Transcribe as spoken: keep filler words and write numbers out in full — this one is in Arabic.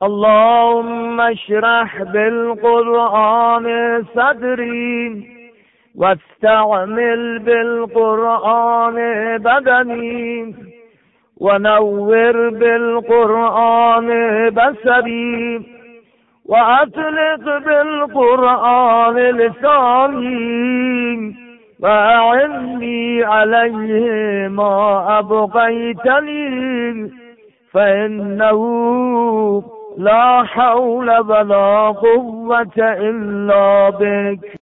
اللهم اشرح بالقرآن صدري واستعمل بالقرآن بدني ونور بالقرآن بصري وأطلق بالقرآن لساني وأعني عليه ما أبقيتني فإنه لا حول ولا قوة إلا بك.